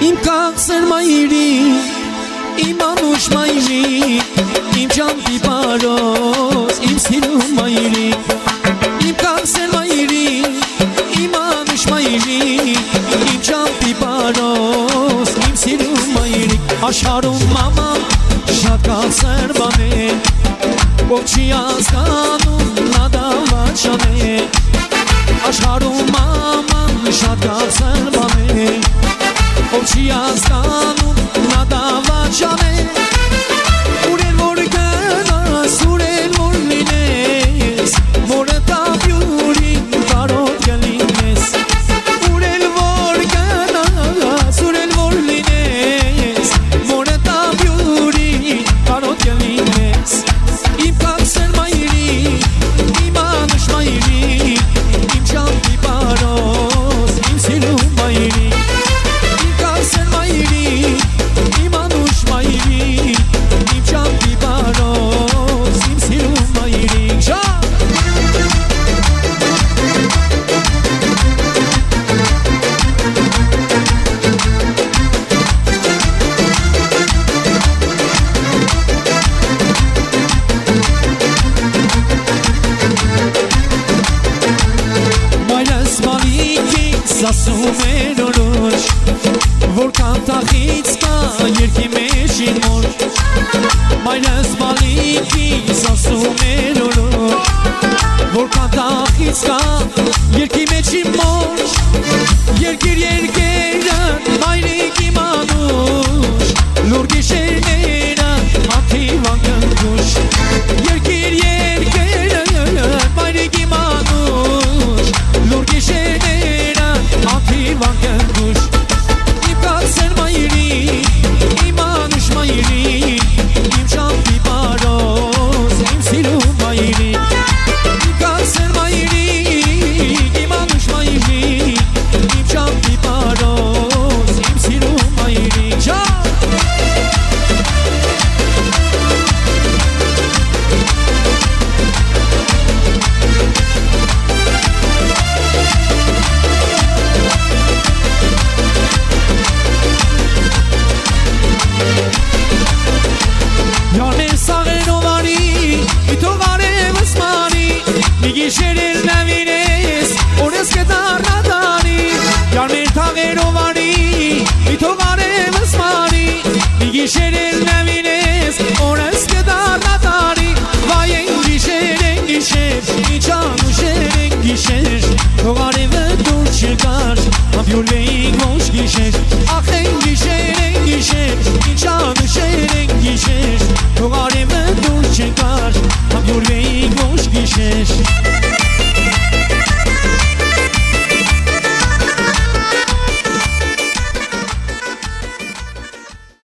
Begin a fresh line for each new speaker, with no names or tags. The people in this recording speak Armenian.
Իմ կաղցեր մայրի, իմ անուշ մայրի, իմ ճամպի պարոս, իմ սիրում մայրի, իմ կաղցեր մայրի, իմ անուշ մայրի, իմ ճամպի պարոս, իմ սիրում մայրի, աշխարհում մաման շատ կաղցեր բան է, ով չի հասկանում նա դավաճ է, աշխարհում մաման շատ կաղցեր բան է, ով չի հասկանում նա դավաճ է, ուրել որ գնաս, ուրել որ լինես, որը տապյուրին կարոտ կլինես, ուրել որ գնաս, ուրել որ լինես, որը տապյուրին կարոտ կլինես, իմ կաղցեր մայրի, իմ անուշ մայրի, իմ ճամպի պարոս, իմ սիրում մայրի, իմ կաղցեր մայրի, իմ անուշ մայրի, իմ ճամպի պարոս, իմ սիրում մայրի, շա Մայրս մալիկից ասում էր օրոշ, որ կանտախից կա երկի մեջ իմ մոր, մայրս մալիկից ասում էր օրոշ, որ կանտախից կա երկի մեջ իմ մոր, երկիր երկերն մայրիկ իմ անուշ, լուր գիշերները անթիվան կնգուշ, երկիր երկերն մայրիկ իմ անուշ, լուր գիշերները անթիվան կնգուշ, իմ կաղցեր մայրի, իմ անուշ մայրի, իմ ճամպի պարոս, իմ սիրում մայրի, իմ կաղցեր մայրի, իմ անուշ մայրի, իմ ճամպի պարոս, իմ սիրում մայրի, շա Yarın sağın ovani, itovare vısmani, Nigişerin nevines, orası kadar nadani. Yarın sağın ovani, itovare vısmani, Nigişerin